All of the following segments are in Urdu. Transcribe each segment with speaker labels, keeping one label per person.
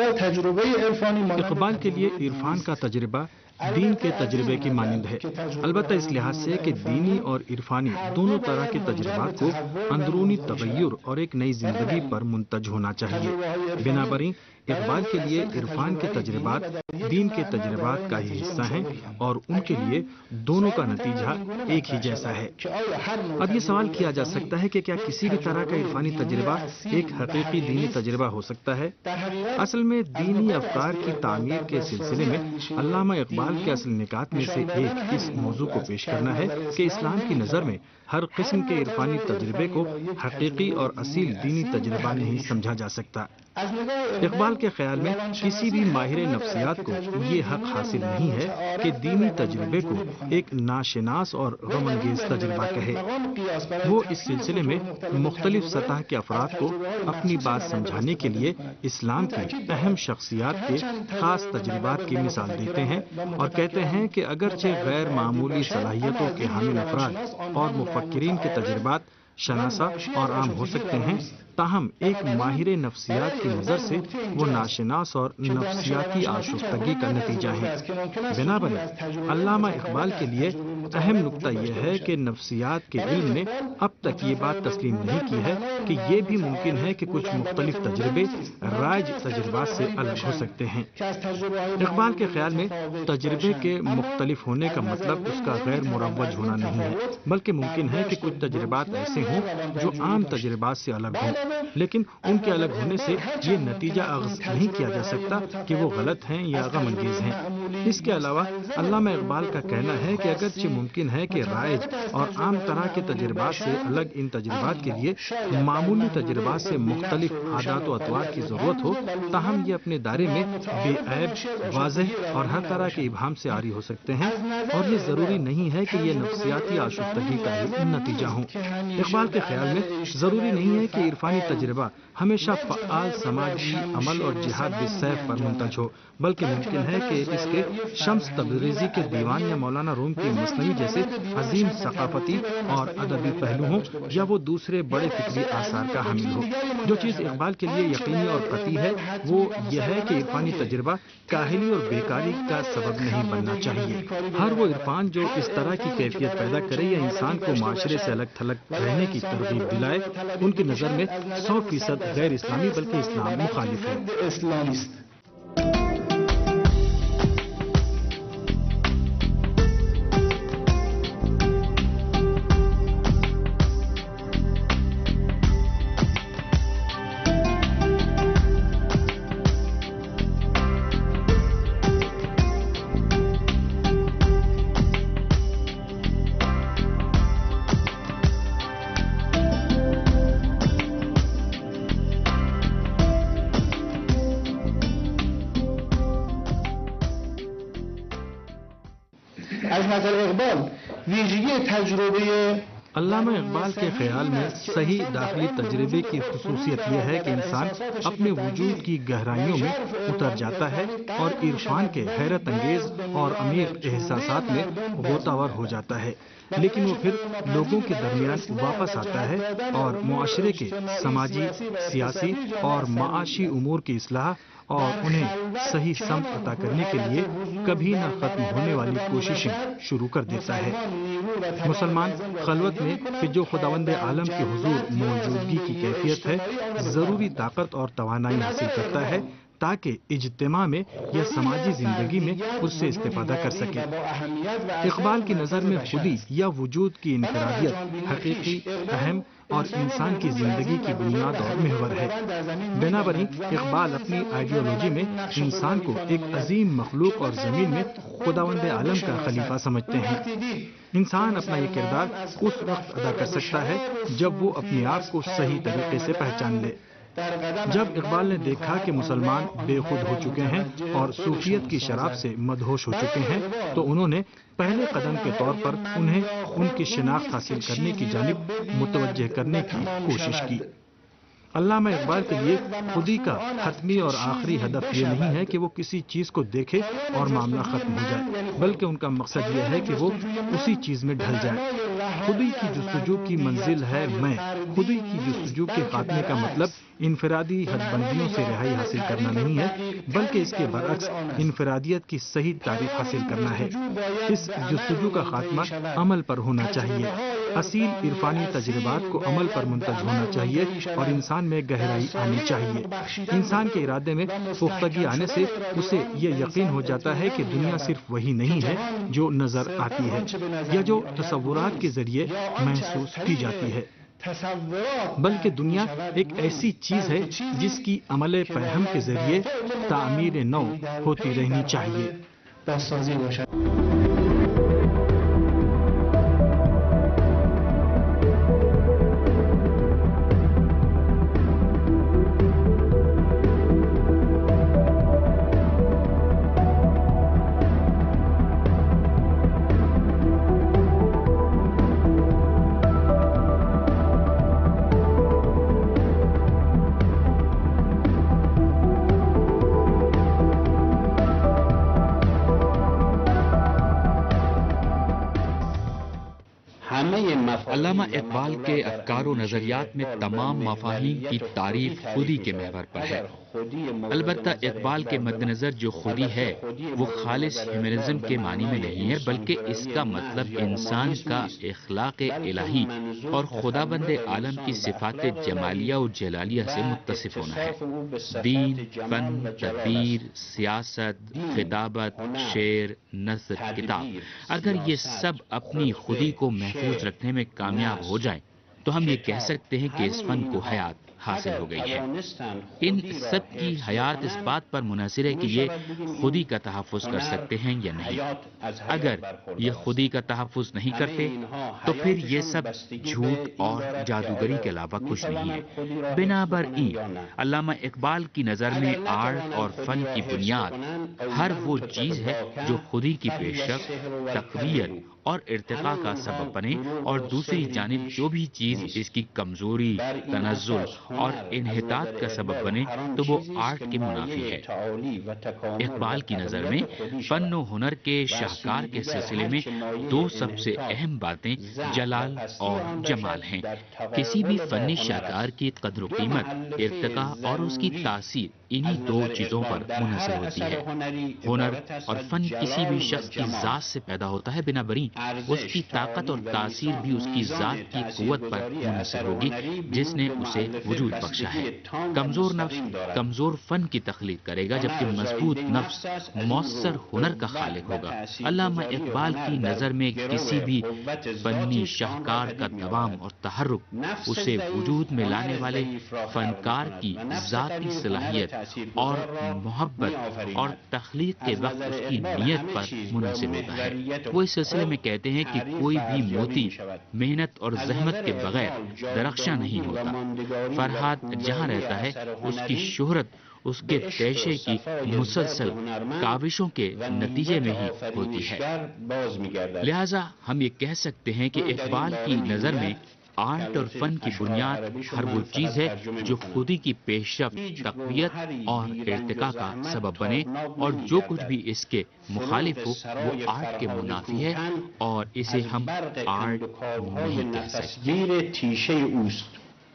Speaker 1: اقبال کے لیے عرفان کا تجربہ دین کے تجربے کی مانند ہے، البتہ اس لحاظ سے کہ دینی اور عرفانی دونوں طرح کے تجربات کو اندرونی تغیر اور ایک نئی زندگی پر منتج ہونا چاہیے۔ بنابراین اقبال کے لیے عرفان کے تجربات دین کے تجربات کا ہی حصہ ہیں اور ان کے لیے دونوں کا نتیجہ ایک ہی جیسا ہے۔ اب یہ سوال کیا جا سکتا ہے کہ کیا کسی بھی طرح کا عرفانی تجربہ ایک حقیقی دینی تجربہ ہو سکتا ہے؟ اصل میں دینی افکار کی تعمیر کے سلسلے میں علامہ اقبال کے اصل نکات میں سے ایک اس موضوع کو پیش کرنا ہے کہ اسلام کی نظر میں ہر قسم کے عرفانی تجربے کو حقیقی اور اصیل دینی تجربہ نہیں سمجھا جا سکتا۔ اقبال کے خیال میں کسی بھی ماہر نفسیات کو یہ حق حاصل نہیں ہے کہ دینی تجربے کو ایک ناشناس اور غم انگیز تجربہ کہے۔ وہ اس سلسلے میں مختلف سطح کے افراد کو اپنی بات سمجھانے کے لیے اسلام کی اہم شخصیات کے خاص تجربات کی مثال دیتے ہیں اور کہتے ہیں کہ اگرچہ غیر معمولی صلاحیتوں کے حامل افراد اور مفکرین کے تجربات شناسا اور عام ہو سکتے ہیں، تاہم ایک ماہر نفسیات کی نظر سے وہ ناشناس اور نفسیاتی آشفتگی کا نتیجہ ہے۔ بنابراین علامہ اقبال کے لیے اہم نکتہ یہ ہے کہ نفسیات کے علم نے اب تک یہ بات تسلیم نہیں کی ہے کہ یہ بھی ممکن ہے کہ کچھ مختلف تجربے رائج تجربات سے الگ ہو سکتے ہیں۔ اقبال کے خیال میں تجربے کے مختلف ہونے کا مطلب اس کا غیر مروج ہونا نہیں ہے، بلکہ ممکن ہے کہ کچھ تجربات ایسے ہوں جو عام تجربات سے الگ ہوں، لیکن ان کے الگ ہونے سے یہ نتیجہ اخذ نہیں کیا جا سکتا کہ وہ غلط ہیں یا غم انگیز ہیں۔ اس کے علاوہ علامہ اقبال کا کہنا ہے کہ اگرچہ ممکن ہے کہ رائج اور عام طرح کے تجربات سے الگ ان تجربات کے لیے معمولی تجربات سے مختلف عادات و اطوار کی ضرورت ہو، تاہم یہ اپنے دائرے میں بے عیب، واضح اور ہر طرح کے ابہام سے عاری ہو سکتے ہیں اور یہ ضروری نہیں ہے کہ یہ نفسیاتی آشفتگی کا ہی نتیجہ ہوں۔ اقبال کے خیال میں ضروری نہیں ہے کہ عرفانی تجربہ ہمیشہ فعال سماجی عمل اور جہاد بالسیف پر منتج ہو، بلکہ ممکن ہے کہ اس کے شمس تبریزی کے دیوان یا مولانا روم کی مثنوی جیسے عظیم ثقافتی اور ادبی پہلو ہوں، یا وہ دوسرے بڑے فکری آثار کا حامل ہو۔ جو چیز اقبال کے لیے یقینی اور قطعی ہے وہ یہ ہے کہ عرفانی تجربہ کاہلی اور بیکاری کا سبب نہیں بننا چاہیے۔ ہر وہ عرفان جو اس طرح کی کیفیت پیدا کرے یا انسان کو معاشرے سے الگ تھلگ رہنے کی ترغیب دلائے، ان کی نظر میں 100% غیر اسلامی بلکہ اسلام مخالف ہے۔ علامہ اقبال کے خیال میں صحیح داخلی تجربے کی خصوصیت یہ ہے کہ انسان اپنے وجود کی گہرائیوں میں اتر جاتا ہے اور عرفان کے حیرت انگیز اور عمیق احساسات میں غوطہ ہو جاتا ہے، لیکن وہ پھر لوگوں کے درمیان واپس آتا ہے اور معاشرے کے سماجی، سیاسی اور معاشی امور کی اصلاح اور انہیں صحیح سمت عطا کرنے کے لیے کبھی نہ ختم ہونے والی کوششیں شروع کر دیتا ہے۔ مسلمان خلوت میں کہ جو خداوند عالم کے حضور موجودگی کی کیفیت ہے، ضروری طاقت اور توانائی حاصل کرتا ہے تاکہ اجتماع میں یا سماجی زندگی میں اس سے استفادہ کر سکے۔ اقبال کی نظر میں خودی یا وجود کی انفرادیت حقیقی، اہم اور انسان کی زندگی کی بنیاد اور محور ہے۔ بنابراین اقبال اپنی آئیڈیالوجی میں انسان کو ایک عظیم مخلوق اور زمین میں خداوند عالم کا خلیفہ سمجھتے ہیں۔ انسان اپنا یہ کردار اس وقت ادا کر سکتا ہے جب وہ اپنے آپ کو صحیح طریقے سے پہچان لے۔ جب اقبال نے دیکھا کہ مسلمان بے خود ہو چکے ہیں اور صوفیت کی شراب سے مدہوش ہو چکے ہیں، تو انہوں نے پہلے قدم کے طور پر انہیں ان کی شناخت حاصل کرنے کی جانب متوجہ کرنے کی کوشش کی۔ علامہ اقبال کے لیے خودی کا حتمی اور آخری ہدف یہ نہیں ہے کہ وہ کسی چیز کو دیکھے اور معاملہ ختم ہو جائے، بلکہ ان کا مقصد یہ ہے کہ وہ اسی چیز میں ڈھل جائے۔ خودی کی جستجو کی منزل ہے میں۔ خودی کی جستجو کے خاتمے کا مطلب انفرادی حد بندیوں سے رہائی حاصل کرنا نہیں ہے، بلکہ اس کے برعکس انفرادیت کی صحیح تعریف حاصل کرنا ہے۔ اس جستجو کا خاتمہ عمل پر ہونا چاہیے۔ اصیل عرفانی تجربات کو عمل پر منتج ہونا چاہیے اور انسان میں گہرائی آنی چاہیے۔ انسان کے ارادے میں پختگی آنے سے اسے یہ یقین ہو جاتا ہے کہ دنیا صرف وہی نہیں ہے جو نظر آتی ہے یا جو تصورات کے ذریعے محسوس کی جاتی ہے، بلکہ دنیا ایک ایسی چیز ہے جس کی عمل فہم کے ذریعے تعمیر نو ہوتی رہنی چاہیے۔
Speaker 2: علامہ اقبال کے افکار و نظریات میں تمام مفاہیم کی تعریف خودی کے محور پر ہے۔ البتہ اقبال کے مد نظر جو خودی ہے وہ خالص ہیومنزم کے معنی میں نہیں ہے، بلکہ اس کا مطلب انسان کا اخلاق الہی اور خدا بند عالم کی صفات جمالیہ و جلالیہ سے متصف ہونا ہے۔ دین، فن، تدبیر، سیاست، خطابت، شعر، نثر، کتاب، اگر یہ سب اپنی خودی کو محفوظ رکھنے میں کامیاب ہو جائیں تو ہم یہ کہہ سکتے ہیں کہ اس فن کو حیات حاصل ہو گئی ہے۔ ان سب کی حیات اس بات پر منحصر ہے کہ یہ خودی کا تحفظ کر سکتے ہیں یا نہیں۔ اگر یہ خودی کا تحفظ نہیں کرتے تو پھر یہ سب جھوٹ اور جادوگری کے علاوہ کچھ نہیں ہے۔ بنابراین علامہ اقبال کی نظر میں آرٹ اور فن کی بنیاد ہر وہ چیز ہے جو خودی کی پیشرفت، تقویت اور ارتقاء کا سبب بنے، اور دوسری جانب جو بھی چیز اس کی کمزوری، تنزل اور انحطاط کا سبب بنے تو وہ آرٹ کے منافی ہے۔ اقبال کی نظر میں فن و ہنر کے شاہکار کے سلسلے میں دو سب سے اہم باتیں جلال اور جمال ہیں۔ کسی بھی فنی شاہکار کی قدر و قیمت، ارتقاء اور اس کی تاثیر انہی دو چیزوں پر منحصر ہوتی ہے۔ ہنر اور فن کسی بھی شخص کی ذات سے پیدا ہوتا ہے، بنابراین اس کی طاقت اور تاثیر بھی اس کی ذات کی قوت پر منحصر ہوگی جس نے اسے وجود بخشا ہے۔ کمزور نفس کمزور فن کی تخلیق کرے گا، جبکہ مضبوط نفس مؤثر ہنر کا خالق ہوگا۔ علامہ اقبال کی نظر میں کسی بھی فنی شاہکار کا دوام اور تحرک اسے وجود میں لانے والے فنکار کی ذاتی صلاحیت اور محبت اور تخلیق کے وقت اس کی نیت پر منحصر ہوتا ہے۔ وہ اس سلسلے میں کہتے ہیں کہ کوئی بھی موتی محنت اور زحمت کے بغیر درخشاں نہیں ہوتا۔ فرہاد جہاں رہتا ہے اس کی شہرت اس کے پیشے کی مسلسل کاوشوں کے نتیجے میں ہی ہوتی ہے۔ لہٰذا ہم یہ کہہ سکتے ہیں کہ اقبال کی نظر میں آرٹ اور فن کی بنیاد ہر وہ چیز ہے جو خودی کی پیشرفت، تقویت اور ارتقاء کا سبب بنے، اور جو کچھ بھی اس کے مخالف ہو وہ آرٹ کے منافی ہے اور اسے ہم آرٹ نہیں کہہ سکتے۔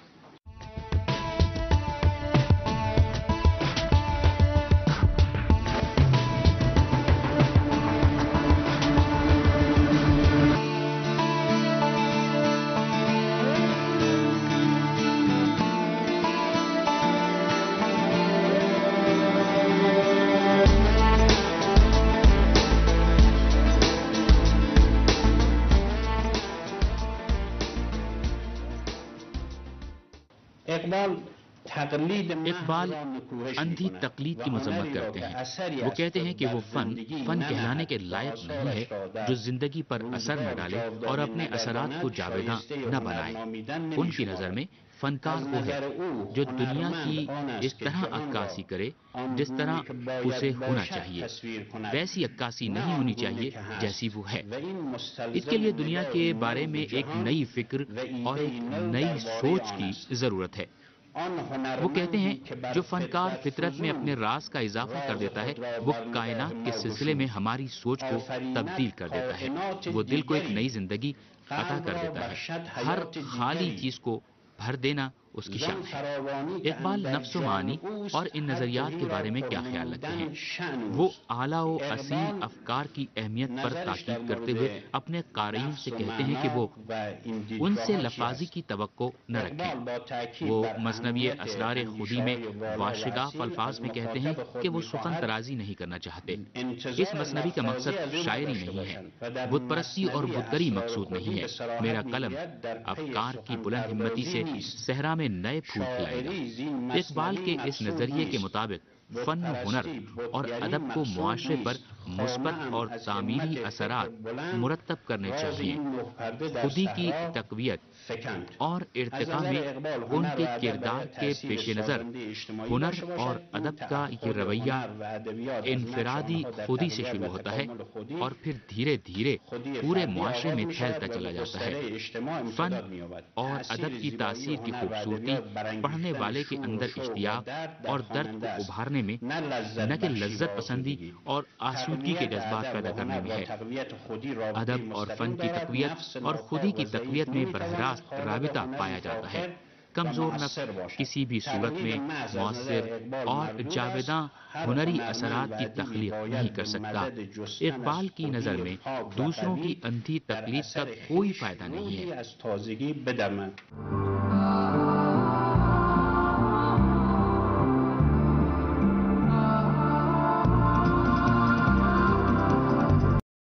Speaker 2: اقبال اندھی تقلید کی مذمت کرتے ہیں۔ وہ کہتے ہیں کہ وہ فن کہلانے کے لائق نہیں ہے جو زندگی پر اثر نہ ڈالے اور اپنے اثرات کو جاویداں نہ بنائے۔ ان کی نظر میں فنکار وہ ہے جو دنیا کی اس طرح عکاسی کرے جس طرح اسے ہونا چاہیے، ویسی عکاسی نہیں ہونی چاہیے جیسی وہ ہے۔ اس کے لیے دنیا کے بارے میں ایک نئی فکر اور ایک نئی سوچ کی ضرورت ہے۔ وہ کہتے ہیں جو فنکار فطرت میں اپنے راز کا اضافہ کر دیتا ہے وہ کائنات کے سلسلے میں ہماری سوچ کو تبدیل کر دیتا ہے، وہ دل کو ایک نئی زندگی عطا کر دیتا ہے، ہر خالی چیز کو بھر دینا اس کی شان ہے۔ اقبال نفس و معانی اور ان نظریات کے بارے میں کیا خیال رکھتے ہیں؟ وہ اعلیٰ و اصیل افکار کی اہمیت پر تاکید کرتے ہوئے اپنے قارئین سے کہتے ہیں کہ وہ ان سے لفاظی کی توقع نہ رکھیں۔ وہ مثنوی اسرار خودی میں واشگاف الفاظ میں کہتے ہیں کہ وہ سخن ترازی نہیں کرنا چاہتے۔ اس مثنوی کا مقصد شاعری نہیں ہے، بت پرستی اور بتگری مقصود نہیں ہے۔ میرا قلم افکار کی بلند ہمتی سے صحرا میں نئے پھول کھلائے گا۔ اقبال کے اس نظریے کے مطابق فن و ہنر اور ادب کو معاشرے پر مثبت اور تعمیری اثرات مرتب کرنے چاہیے۔ خودی کی تقویت اور ارتقاء میں ان کے کردار کے پیش نظر ہنر اور ادب کا یہ رویہ انفرادی خودی سے شروع ہوتا ہے اور پھر دھیرے دھیرے پورے معاشرے میں پھیلتا چلا جاتا ہے۔ فن اور ادب کی تاثیر کی خوبصورتی پڑھنے والے کے اندر اشتیاق اور درد کو ابھارنے میں، نہ کہ لذت پسندی اور آسودگی کے جذبات پیدا کرنے میں ہے۔ ادب اور فن کی تقویت اور خودی کی تقویت میں براہ راست رابطہ پایا جاتا ہے۔ کمزور نفس کسی بھی صورت میں مؤثر اور جاویداں ہنری اثرات کی تخلیق نہیں کر سکتا۔ اقبال کی نظر میں دوسروں کی اندھی تقلید کا کوئی فائدہ نہیں ہے۔